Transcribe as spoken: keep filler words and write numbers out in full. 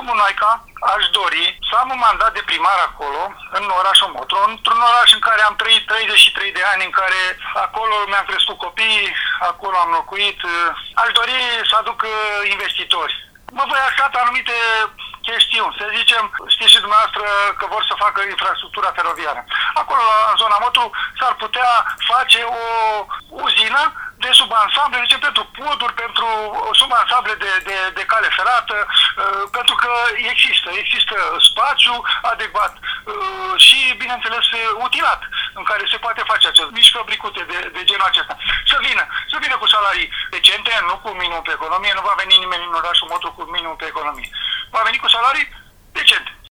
domnul Naica, aș dori să am un mandat de primar acolo, în orașul Motru, într-un oraș în care am trăit treizeci și trei de ani, în care acolo mi-am crescut copiii, acolo am locuit. Aș dori să aduc investitori. Mă voi axa pe anumite chestiuni. Să zicem, știți și dumneavoastră că vor să facă infrastructura feroviară. Acolo, în zona Motru, s-ar putea face o uzină de subansamble, de ce, pentru poduri, pentru subansamble de, de, de cale ferată, pentru că există, există spațiu adecvat și, bineînțeles, utilat, în care se poate face acest mici fabricute de, de genul acesta. Să vină, să vină cu salarii decente, nu cu minimum pe economie, nu va veni nimeni în orașul Motru cu minimum pe economie. Va veni cu salarii decente.